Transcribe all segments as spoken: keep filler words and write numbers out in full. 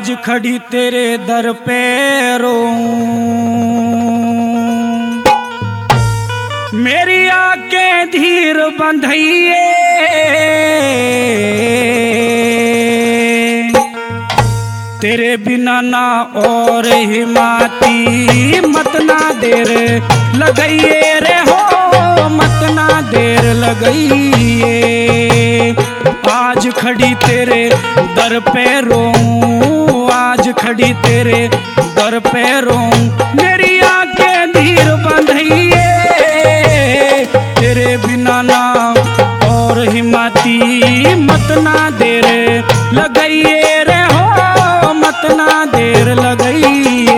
आज खड़ी तेरे दर पे रोऊं, मेरी आंखें धीर बंधइए, तेरे बिना ना और हिमाती मत ना देर लगइए रे हो, मत ना देर लगइए। आज खड़ी तेरे दर पे रोऊं, आज खड़ी तेरे दर पे रोऊं, मेरी आंखें धीर बंधइए, तेरे बिना ना और हिम्मती मत ना देर लगइए रे हो, मत ना देर लगइए।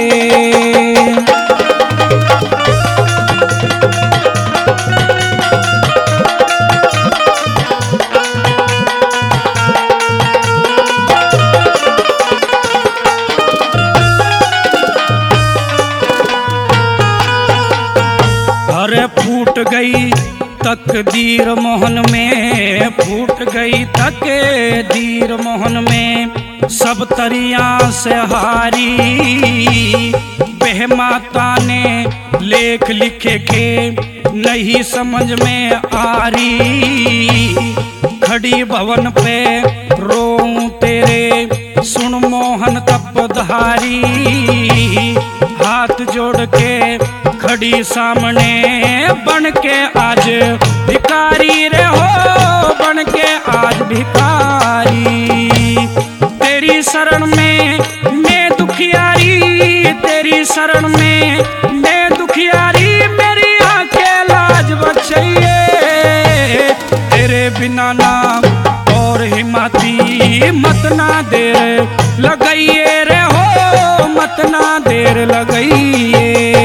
अरे फूट गई तकदीर मोहन में, फूट गई तकदीर मोहन में, सब तरिया से हारी, बेहमाता ने लेख लिखे के नहीं समझ में आ रही, खड़ी भवन पे रोऊं तेरे सुन मोहन तपधारी, हाथ जोड़ के खड़ी सामने बन के आज भिखारी रे हो, बन के आज भिखारी। तेरी शरण में मैं दुखियारी, तेरी शरण में मैं दुखियारी, मेरी आंखें लाज बचाइए, तेरे बिना ना और हिम्मती मत ना देर लगइए रे हो, मत ना देर लगइए।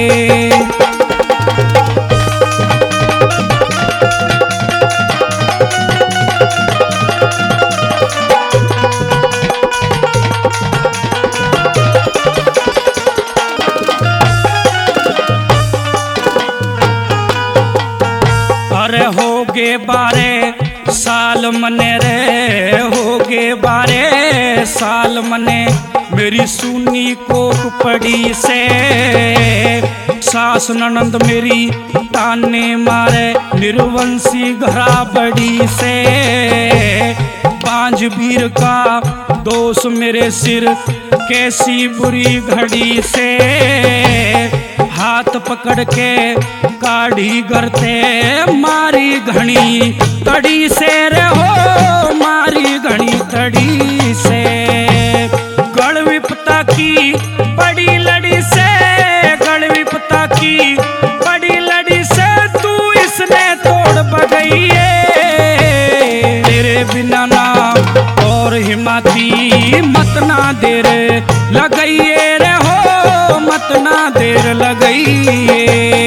अरे होगे बारे साल मने रे, होगे बारे साल मने, मेरी सुनी कोक पड़ी से, सास ननंद मेरी ताने मारे निर्वंशी घरा बड़ी से, पांच वीर का दोष मेरे सिर कैसी बुरी घड़ी से, हाथ पकड़ के काढ़ी करते मारी घनी तड़ी से रे हो, मारी घनी तड़ी से, गढ़ विपता की बड़ी लड़ी से, गढ़ विपता की बड़ी लड़ी से, तू इसने तोड़ बगइए, तेरे बिना ना और हिम्मती मत ना देर लगइए रे हो, मत ना देर लगइए।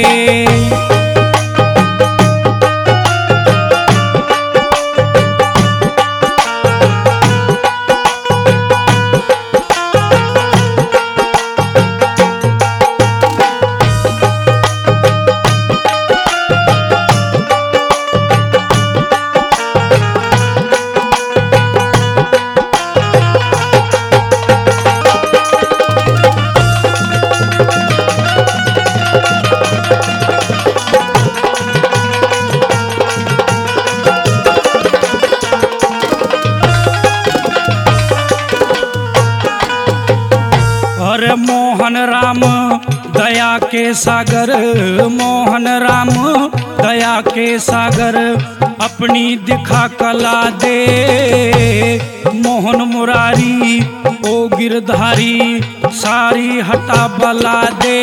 अरे मोहन राम दया के सागर, मोहन राम दया के सागर, अपनी दिखा कला दे, मोहन मुरारी ओ गिरधारी सारी हटा बला दे,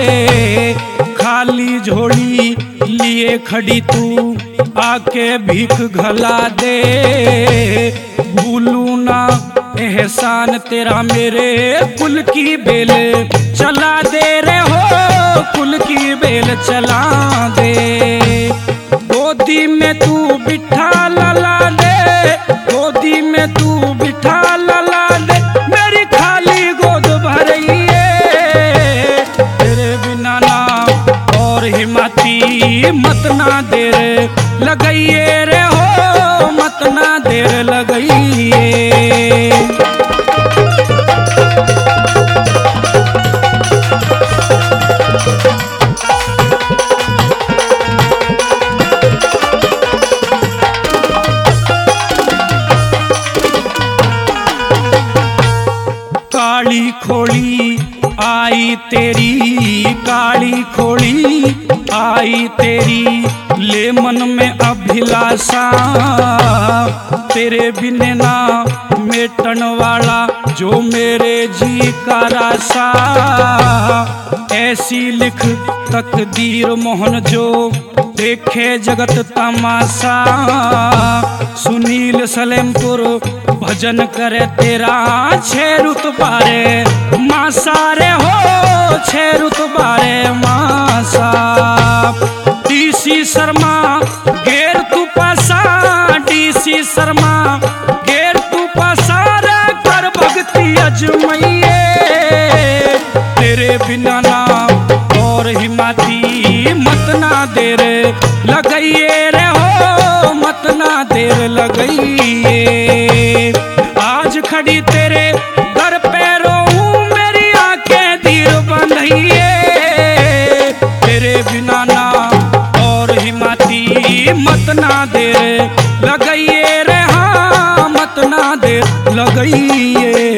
खाली झोली लिए खड़ी तू आके भीख घला दे, भूलू ना एहसान तेरा मेरे कुल की बेल चला दे रे हो, कुल की बेल चला दे, गोदी में तू बिठा लला दे, गोदी में तू बिठा लला दे, मेरी खाली गोद भरइए, तेरे बिना ना और हिम्मती मत ना देर लगइए रे हो, मत ना देर लगइए। आई तेरी ले मन में अभिलाषा, तेरे बिन ना मेटन वाला जो मेरे जी का रासा। ऐसी लिख तकदीर मोहन जो देखे जगत तमाशा। सुनील सलेमपुर भजन करे तेरा छे रुत बारे मासा रे हो, छे रुत बारे मासा। डीसी शर्मा गेर तू पासा, डीसी शर्मा गेर तू पासा रे कर भक्ति अजमैये। तेरे बिना ना और हिमाती मत ना देर लगइए रे हो, मत ना देर लगइए। आज खड़ी तेरे दर पे रोऊं मेरी आंखें धीर बंधइए। तेरे बिना ना और हिमाती मत ना देर लगइए रे, हाँ मत ना देर लगइए।